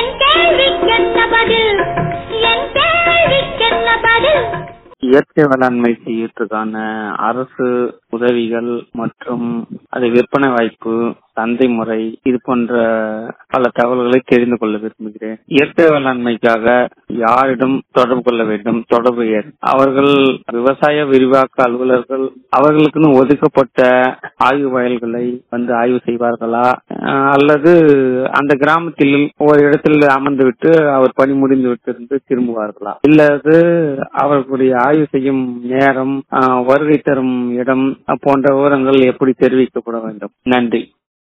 இயற்கை வேளாண்மை செய்யறதுக்கான அரசு உதவிகள் மற்றும் அது விற்பனை வாய்ப்பு, சந்தை முறை, இது போன்ற பல தகவல்களை தெரிந்து கொள்ள விரும்புகிறேன். இயற்கை வேளாண்மைக்காக யாரிடம் தொடர்பு கொள்ள வேண்டும்? தொடர்பு அவர்கள் விவசாய விரிவாக்க அலுவலர்கள் அவர்களுக்குன்னு ஒதுக்கப்பட்ட ஆய்வு வயல்களை வந்து ஆய்வு செய்வார்களா, அல்லது அந்த கிராமத்தில் ஒரு இடத்தில் அமர்ந்துவிட்டு அவர் பணி முடிந்து விட்டு திரும்புவார்களா, இல்லது அவர்களுடைய ஆய்வு செய்யும் நேரம், வருகை தரும் இடம் போன்ற விவரங்கள் எப்படி தெரிவிக்கப்பட வேண்டும்? நன்றி.